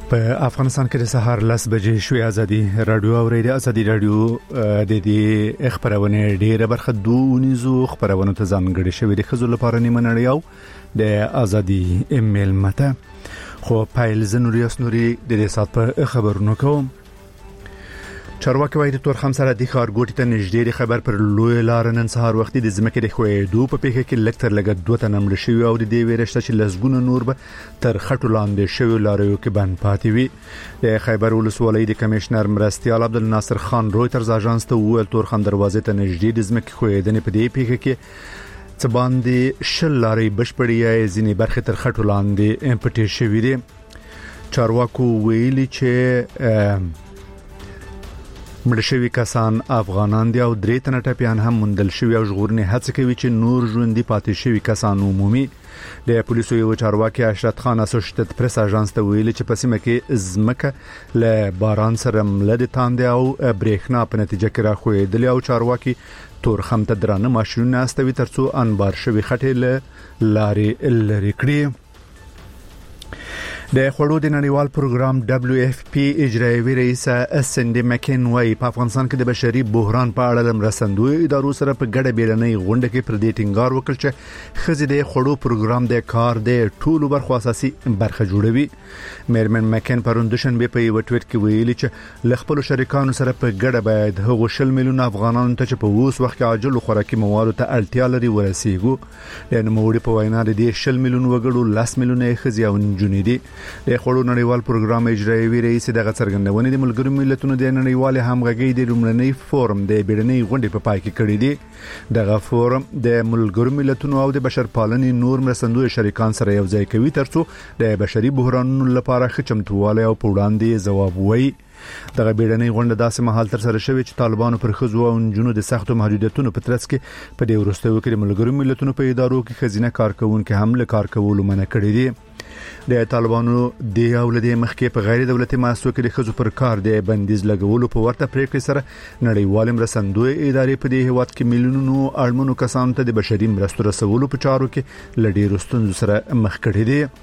په افغانستان کې د سهار 10 بجې شوې ازادي رادیو اوریدي ازادي رادیو د دې خبرونه ډیره برخه دونیزو خبرونه ته ځانګړي شوې د خزو لپاره نیمه نړیو د ازادي ایمیل مته خو پایل زنوریاس نوري د دې سات په خبرونو کوم چارواکي وايي د تورخم سره د ښارګوټي ته نږدې خبر پر لوی لار نن سهار وختي د ځمکې د خوېدو په پیښه کې لکتر لګ دوه تنمړ شوی او د دې ویرشته چې لزګونه نور به تر خټو لاندې شوی لاریو کې باندې پاتې وي د خیبر ولسوالۍ د کمشنر مرستيال عبدالناصر خان رويترز اژانس ته ویل تورخم دروازې ته نږدې د ځمکې خوېدنې په دې پیښه کې څه باندې شل لارې بشپړې ځینې برخه تر خټو لاندې پټې شوې دي چارواکو ویلي چې مړشوي کسان افغانان دي او درې تنه ټپيان هم مندل شوی او ژغورنې هڅه کوي چې نور ژوندۍ پاتې شوی کسان عمومي د پولیسو یو چارواکي اشرت خان اسوسییټډ پریس اژانس ته ویلي چې په سیمه کې ځمکه له باران سره ملد تاندې او برېښنا په نتیجه کې راخوېدل او چارواکي تورخم ته درانه ماشینونه استوي ترڅو انبار شوی خټې له لارې لري کړي د خړو د نړیوال پروګرام WFP اجرایوي رئیس سندي مکین وايي په افغانستان کې د بشري بحران په اړه مرستندوی ادارو سره په ګډه بیرنۍ غونډه کې پر دې ټینګار وکړ چې خزې د خړو پروګرام د کار د ټولو برخو اساسي برخه جوړوي میرمن مکین پروندشن به په یو ټویټ کې ویلي چې لخپل شریکانو سره په ګډه باید هغه 10 میلیون افغانانو ته چې په اوس وخت کې عاجل خوراکي موادو ته اړتیا لري ورسیږي د نوموړي په وینا د 10 میلیون وګړو 10 میلیون خزې او نجونې دي د خړو نړیوال پروګرام اجرایوي رئیس دغه څرګندونې د ملګرو ملتونو د نړیوال همغږي د لومړنۍ فورم د بیړنۍ غونډې په پای کې کړې دي دغه فورم د ملګرو ملتونو او د بشرپالنې نور مرستندوی شریکان سره یو ځای کوي ترڅو د بشري بحرانونو لپاره خچمتواله او پوړاندې ځواب وایي دغه بیړنۍ غونډه داسې مهال تر سره شوې چې طالبانو پر خزو او جنونو د سختو محدودیتونو په ترڅ کې په دې وروستیو کې ملګرو ملتونو په ادارو کې خزینه کارکونکو هم له کار کولو منع کړی دي د طالبانو د اولادې مخکې په غیر دولتي مؤسسو کې د خزو پر کار د بندیز لګولو په ورته پریکړې سره نړیوال مرستندوی ادارې په دې هیواد کې میلیونونو اړمنو کسانو ته د بشري مرستو رسولو په چارو کې لډیر ستونزو سره مخ کړي دي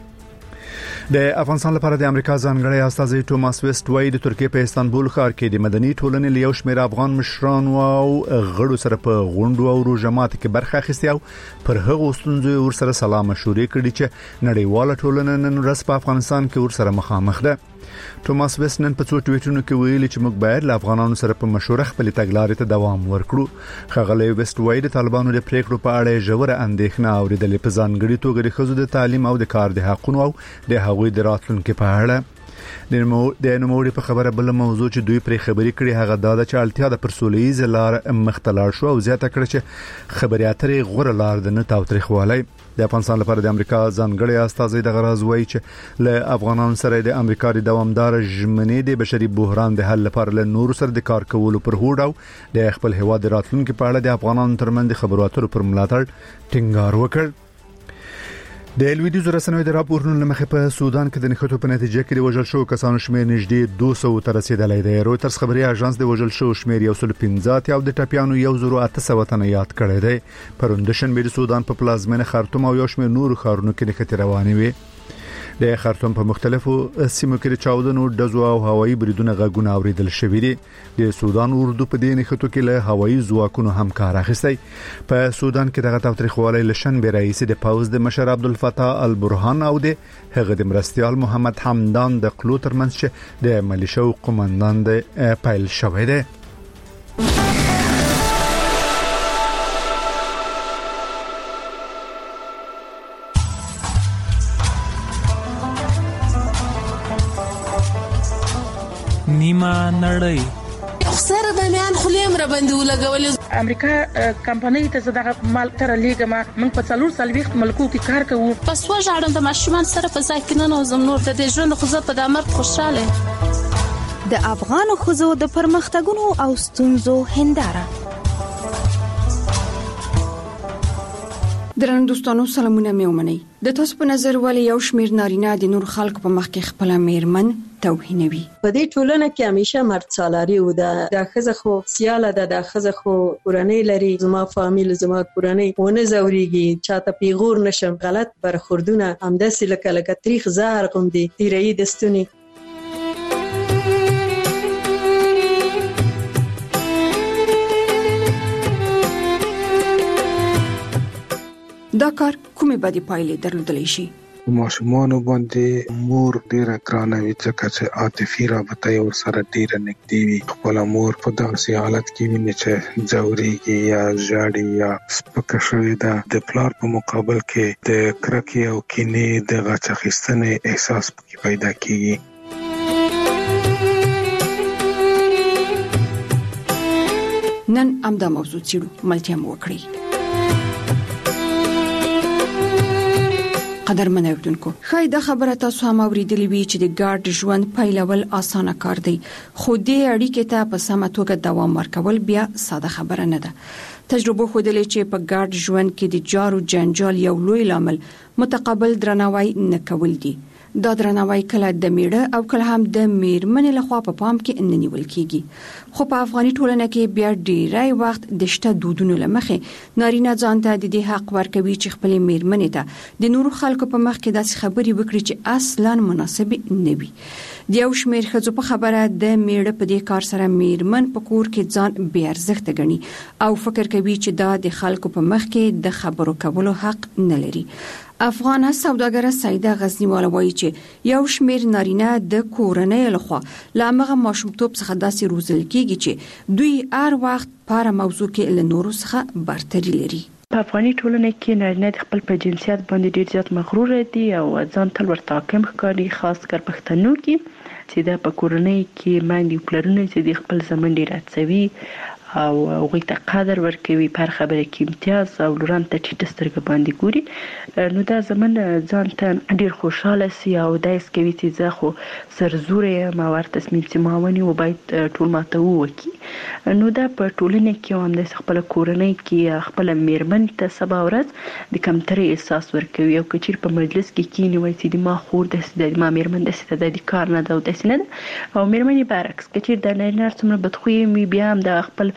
د افغانستان لپاره د امریکا ځانګړی استازی توماس ویسټ وایي د ترکیه په استانبول ښار کې د مدني ټولنې له یو شمېر افغان مشرانو او غړو سره په غونډو او روزمات کې برخه اخیستې او پر هغو ستونزو ورسره سلام مشورې کړي چې نړیواله ټولنه نن ورځ په افغانستان کې ورسره مخامخ ده توماس ویسټ نن په څو ټویټونو کې ویلي چې موږ باید له افغانانو سره په مشوره خپل تګلارې ته دوام ورکړو ښاغلی ویسټ وایي د طالبانو د پریکړو په اړه ژوره اندېښنه اورېدلې په ځانګړي توګه د خزو د تعلیم او د کار د حقوقو او د هغوی د راتلونکو په اړه د نوموړي په خبره بل موضوع چې دوی پرې خبرې کړي هغه دا چې اړتیا د پرسولېز لار مختلال شو او زیاته کړ چې خبري اترې غوړه لار د نه تاوتریخوالي د افغانستان لپاره د امریکا ځانګړی استازی د غراز وایي چې له افغانانو سره د امریکا د دوامدار ژمنې د بشري بحران د حل لپاره له نور سره د کار کولو پر هوډ او د خپل هیواد راتلونکو په اړه د افغانانو ترمنځ خبرو اترو پر ملاتړ ټینګار وکړ د لویدیز رسنوي د راپورونو لمخې په سودان کې د نښتو په نتیجه کې د وژل شو کسانو شمېر نږدې 200 ته رسیدلی دی رويټرز خبري اژانس د وژل شو شمېر 115 او د ټپيانو 1800 تنه یاد کړی دی پروندشن به د سودان په پلازمینه خرطوم او یو شمېر نور ښارونو کې نښتې روانې وي د خرطوم په مختلفو سیمو کې چاودنو دزو او هوایي بریدونه غږونه اوریدل شوې دي د سودان اردو په دې نښتو کې له هوایي ځواکونو هم کار اخیستی په سودان کې دغه تاوتریخوالی لشن به رئیس د پاوز د مشر عبدالفتاح البرهان او د هغه د مرستيال محمد حمدان د قلو ترمنځ چې د ملیشو قومندان د پایل شوی دی نیمه نړۍ سره د میان خلیم را باندې ولګول امریکا کمپنۍ ته دغه مال تر لیګما موږ په 4 ملکو کې کار کوو پس وژاړم د ماشومان سره په ځای کې نه نوزم نور د ژوند خو په د امر خوشاله د افغان خزو د پرمختګونو او ستونزو هنداره درنو دوستانو سلامونه مې ومنئ د تاسو په نظر ولې یو شمیر نارینه د نور خلکو په مخ کې خپل میرمن توهینوي په دې ټولنه کې همیشه مرد سالاری و د خزه خو سیاله د خزه خو کورنۍ لري زما فامیل زما کورنۍ ونه زوريږي چاته پیغور نشم غلط برخوردونه همداسې لکه تاریخ زهر غوندي تیرې دستونی دا کار کومې بدې پایلې درلودلی شي؟ ماشومانو باندې مور ډیره ګرانه وي ځکه چې عاطفي رابطه یې ورسره ډیره نږدې وي. خپله مور په داسې حالت کې ویني چې ځورېږي یا ژاړي یا سپکه شوې ده، د پلار په مقابل کې د کرکې او کینې د غچ اخیستنې احساس پکې پیدا کیږي. نن همدا موضوع څېړو، ملتیا مو وکړئ. قدرمن اوریدونکو، ښایي دا خبره تاسو هم اوریدلې وي چې د ګډ ژوند پیلول اسانه کار دی، خو دې اړیکې ته په سمه توګه دوام ورکول بیا ساده خبره نه ده. تجربه ښودلې چې په ګډ ژوند کې د جارو جنجال یو لوی لامل متقابل درناوی نه کول دي. دا درناوی کله د میړه او کله هم د میرمنې لخوا په پام کې نه نیول کیږي. خو په افغاني ټولنه کې بیا ډیری وخت د شته دودونو لمخې نارینه ځان ته د دې حق ورکوي چې خپل میرمنې ته د نورو خلکو په مخ کې داسې خبرې وکړي چې اصلاً مناسب نه وي. د یو شمېر ښځو په خبره د میړه په دې کار سره میرمن په کور کې ځان بې ارزښته ګڼي او فکر کوي چې دا د خلکو په مخ کې د خبرو کولو حق نه لري. افغانه سوداګره سیده غزنیواله وایي چې یو شمېر نارینه د کورنۍ لخوا له همغه ماشومتوب څخه داسې روزل کېږي چې دوی هر وخت په هره موضوع کې له نورو څخه برتري لري. په افغاني ټولنه کې نارینه د خپل په جنسیت باندې ډیر زیات مغرور دي او ځان تل ورته حاکم ښکاري، خاص کر پښتنو کې چې د په کورنۍ کې باندې پلرونه چې د خپل زمن ډیر هڅوي او هغوی ته قدر ورکوي، په هر خبره کې امتیاز او لوران ته ټیټه سترګه باندې ګوري. نو دا زمن ځان ته ډیر خوشاله سي او دا یې کوي چې زه خو سرزوره یم او هر تصمیم چې ما ونیو باید ټول ماته وکړي. نو دا په ټولنه کې هم د خپل کورنۍ کې خپل میرمن ته سبا ورځ د کمترۍ احساس ورکوي او کچیر په مجلس کې کینی وایي چې ما خور د ما میرمن داسې ده، د کار نه ده او داسې نه ده. او میرمن برعکس کچیر د نارینه څومره بدخویه وي بیا هم د خپل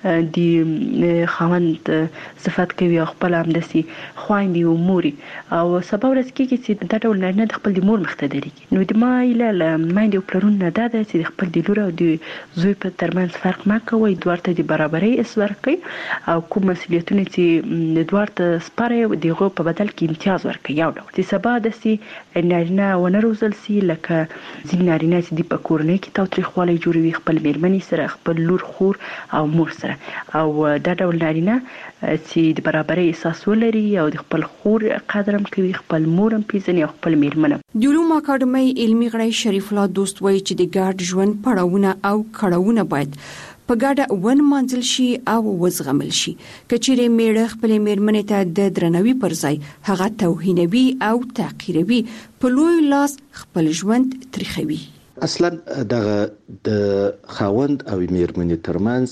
د خاوند صفات کوي او خپل هم داسې خویندې او موري او سبا ورځ کېږي چې دا ډول نارینه د خپل د مور مخ ته درېږي. نو د ما ایله له میندې او پلرونو نه دا ده چې د خپل د لور او د زوی په ترمنځ فرق مه کوئ، دواړو ته د برابرۍ حس ورکړئ او کوم مسؤلیتونه چې دواړو ته سپارئ د هغو په بدل کې امتیاز ورکړئ. یو ډول چې سبا داسې نارینه ونه روزل سي لکه ځینې نارینه چې د په کورنۍ کې تاوتریخوالی جوړوي خپل میرمنې سره، خپل لور، خور او مور سره. او دا ډول نارینه چې د برابرۍ احساس ولري او د خپل خور قدر هم کوي، خپل مور هم پیژني او خپل میرمن. د علومو اکاډمۍ علمي غړی شریف الله دوست وایي چې د ګډ ژوند پړاوونه او کړاوونه باید په ګډه ونمانځل شي او وزغمل شي. کچېرې میړه خپل میرمنې ته د درناوي پر ځای هغه توهینوي او تحقیروي، په لوی لاس خپل ژوند تریخوي. اصلا دغه د خاوند او میرمنې ترمنځ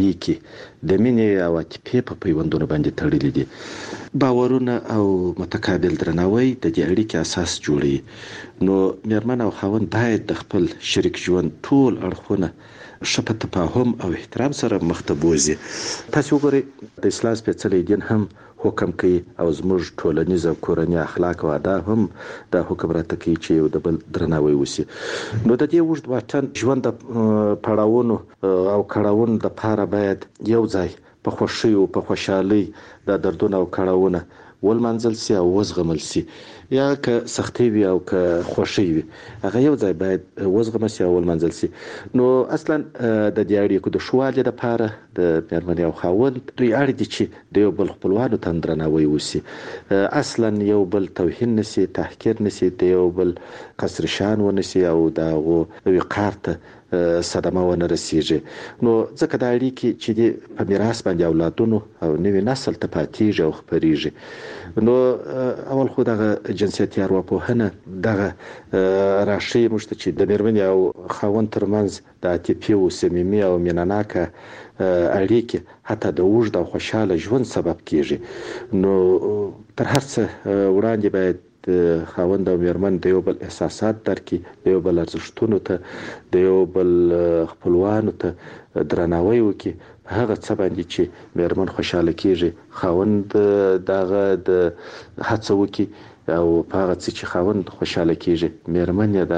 اړیکې د مینې او عاطفې په پیوندونو باندې تړلې دي. باورونه او متقابل درناوی د دې اړیکې اساس جوړوي. نو میرمن او خاوند باید د خپل شریک ژوند ټول اړخونه ښه په تفاهم او احترام سره مخ ته بوځي. تاسو وګورئ د اسلام سپېڅلی دین هم حکم کوي او زموږ ټولنیز او کورنی اخلاق او آداب هم دا حکم راته کوي چې یو د بل درناوی وشي. نو د دې اوږد واټن ژوند د پړاوونو او کړاوونو لپاره باید یو ځای په خوښۍ او په خوشحالۍ د دردونه او کړاوونه ولمنځل سي او وزغمل سي، یا که سختي وي او که خوښي وي هغه یو ځای باید وزغمل سي او ولمنځل سي. نو اصلا د دې اړیکو د ښوالي لپاره د میرمنې او خاوند دوی اړ دي چې د یو بل خپلوانو ته درناوی وشي، اصلا یو بل توهین نشي، تحقیر نشي، د یو بل قصر شان ونشي او د هغو وقار ته صدمه ونه رسیږي. نو ځکه دا اړیکې چې په میراث باندې اولادونو او نوي نسل ته پاتېږي او خپرېږي. نو اول خو دغه جنسیتي ارواپوهنه دغه راښیي موږ ته چې د میرمنې او خاوند ترمنځ د عاطفي او صمیمي او مینهناکه اړیکې حتی د اوږد او خوشحاله ژوند سبب کېږي. نو تر هر څه وړاندې باید د خاوند او میرمن د یو بل احساسات درکړي، د یو بل ارزښتونو ته، د یو بل خپلوانو ته درناوی وکړي په هغه څه باندې چې میرمن خوشحاله کېږي، خاوند دغه د هڅه وکړي او په هغه څه چې خاوند خوشحاله کېږي میرمن یې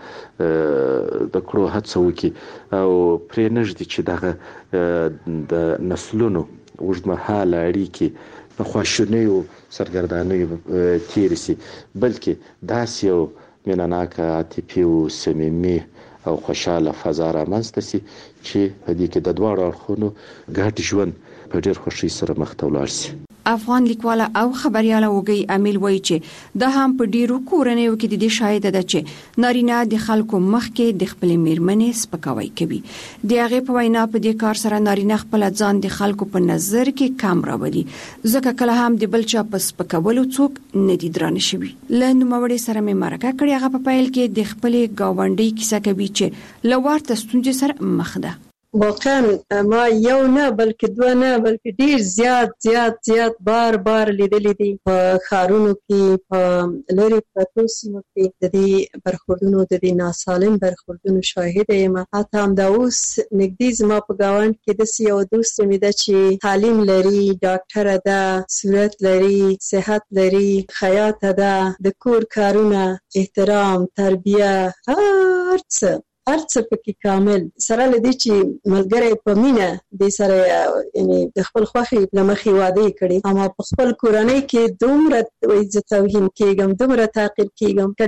دغه د کړو هڅه وکړي او پرې نږدي چې دغه د نسلونو اوږدمهاله اړیکې په خواشینۍ او سرګردانۍ تیر شي، بلکې داسې یو مینناکه عاطفي او صمیمي او خوشاله فضا رامنځته شي چې په دې کې د دواړو اړخونو ګډ ژوند په ډېر خوښۍ سره مخ ته ولاړ شي. افغان لیکواله او خبرياله وګي امیل وایي چې د هم په ډیرو کورنیو کې د دې شاهد ده چې نارینه د خلکو مخ کې د خپل میرمنې سپکاوی کوي. د هغه په وینا په دې کار سره نارینه خپل ځان د خلکو په نظر کې کم راولي، ځکه کله هم د بل چا په سپکولو څوک نه دي درانه شوي. له نوموړي سره مې مرکه کړې، هغه په پیل کې د خپل گاونډي کیسه کوي چې لوړ تستونجه سره مخ ده. واقعا ما یو نه بلکې دوه نه بلکې ډیر زیات بار لیدلې دي په ښارونو کې، په لري پرتو سیمو کې د دې برخوردونو د دې ناسالم برخوردونو شاهد یم. حتی همدا اوس نږدې زما په ګاونډ کې داسې یو دوست مې ده چې تعلیم لري، ډاکټره ده، صورت لري، صحت لري، خیاطه ده، د کور کارونه، احترام، تربیه، هر څه پکې کامل سره لدی چې ملګری په مینه د سره یعنی د خپل خوخي لمخي واده کړي، اما په خپل کورنۍ کې دومره عزت توهین کېږم، دومره تعقیب کېږم که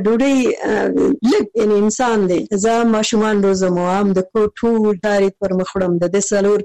ډوډۍ لږ یعنی انسان دی. زه ماشومان روزم هم د کور ټول کاري پر مخړم، د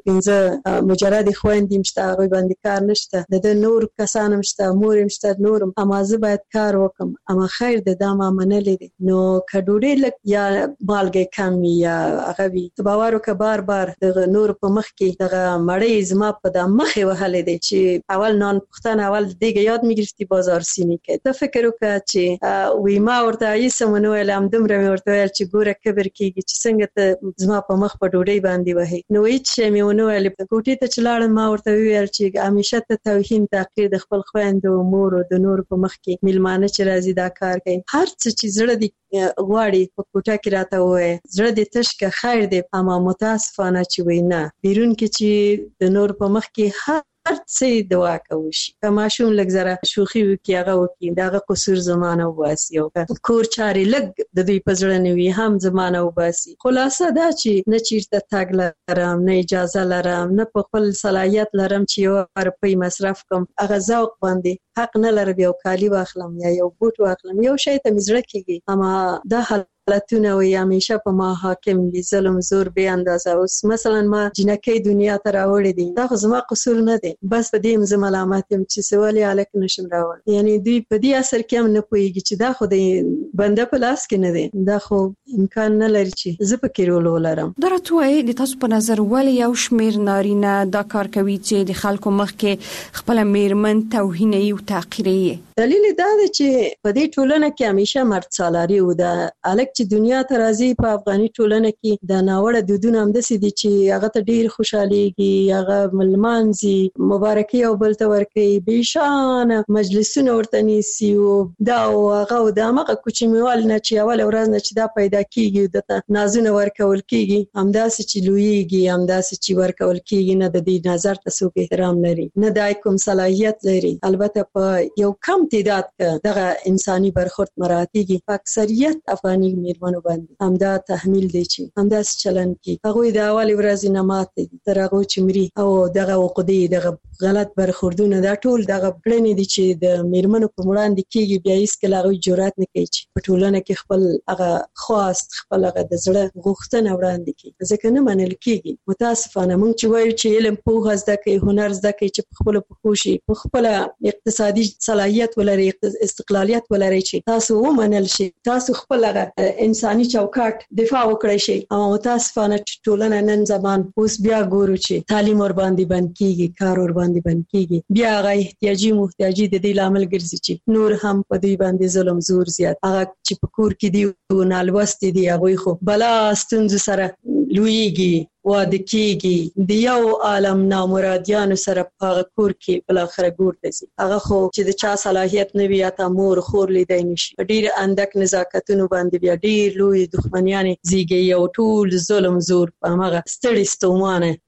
4-5 مجرد خويندې مشته، هغه باندې کار نشته، د نور کسان مشته، مور مشته، نورم، اما زه باید کار وکم. اما خیر د دامه منلې دي نو که ډوډۍ لږ یا مالګه یا هغه وی تباورو که بار د نور په مخ کې دغه مړی زما په د مخې وهلې دي چې اول نان پختن اول دیګه یاد میگرفتی بازار سینی کې. ته فکر وکړه چې وی ما ورته ایسمنو علم دومره ورته ویل چې ګوره کبر کېږي چې څنګه ته زما په مخ په ډوډۍ باندې وهي. نو هیڅ مې ونه ویل. په کوټې ته چلاړم، ما ورته ویل چې همیشه ته توهین تحقیر د خپل خويندو مور او د نور په مخ کې میلمانه چې راځي دا کار کوي. هر څه چې زړه دی غواړي په کوټه کې راته وایي، زړه دې تش که خیر دی، اما متاسفانه چې وای نه بیرون کې چې د نور په مخ کې هر څه دوا کوي. که ماشوم لږ زره شوخي وکي هغه وکي، دغه قصور زمانه وباسي او کور چاري لږ د دوی په زړه نه وي هم زمانه وباسي. خلاصه دا چې نه چیرته تاګ لرم، نه اجازه لرم، نه په خپل صلاحیت لرم چې یو روپۍ مصرف کوم. هغه ذوق باندې حق نه لرم یو کالی واخلم یا یو بوټ واخلم، یو شی ته مزړه کیږي. اما دا حالتونه وي همیشه په ما حاکم دي، ظلم زور به اندازه. اوس مثلا ما جنکې دنیا ته راوړې دي، دا خو زما قصور نه دی، بس په دې زما ملامت یم چې سوالي الک نشم راوړ. یعنی دوی په دې اثر کې هم نه پوهیږي چې دا خو د بنده په لاس کې نه دی، دا خو امکان نه لري چې زه پکې رول ولرم. درته د تاسو په نظر ولې یو شمیر نارینه دا کار کوي چې د خلکو مخ کې خپل میرمن توهیني او تحقیري؟ دلیل دا دی چې په دې ټولنه کې همیشه مرد سالاري و ده. الک چې دنیا ته راځي په افغاني ټولنه کې د ناوړه دودونه هم دسي دي چې هغه ته ډیر خوشاليږي، هغه ملمانځي، مبارکي او بل ته ورکي، بشان مجلسونه ورته نیسي او دا او هغه او د هغه کوچنیوال نه چې اول ورځ نه چې دا پیدا کیږي د نازونه ورکول کیږي، همداسې چې لویږي، همداسې چې ورکول کیږي، نه د دې نظر ته څوک احترام لري، نه د کوم صلاحیت لري. البته په یو کم تعداد کې دغه انساني برخورد مراتبي په اکثریت افغاني میرمنو باندې همدا تحمیل دي چې همدا چلن کی هغه د اول ورځې نه ماته تر هغه چې مري او دغه عقدې دغه غلط برخوردونه دا ټول دغه پړنې دي چې د میرمنو په وړاندې کېږي. بیا هیڅ کله هغه جرأت نه کوي چې په ټولنه کې خپل هغه خواست خپل هغه د زړه غوښتنه وړاندې کړي، ځکه نه منل کېږي. متاسفانه موږ چې وایو چې علم پوهه زده کوي، هنر زده کوي، چې په خپل پوښي په خپل اقتصادي صلاحیت ولري، استقلالیت ولري، چې تاسو ومنل شي، تاسو خپل انساني چوکاټ دفاع وکړئ شي. او متاسفانه ټولنه نن زمان اوس بیا ګورو چې تعلیم ور باندې بند کیږي، کار ور باندې بند کیږي، بیا هغه احتیاجي محتاجي د دې لامل ګرځي چې نور هم په دې باندې ظلم زور زیات. هغه چې په کور کې دی نالوست دي هغه خو بلا ستونزې سره لویږي، واده کیږي، د یو عالم نامرادیانو سره په کور کې بل اخر ګور دي. هغه خو چې د چا صلاحیت نه وي یا مور خور لیدای نشي، ډیر اندک نزاکتونو باندې بیا ډیر لوی دښمنیان زیږي او ټول ظلم زور په هغه ستړي ستومانه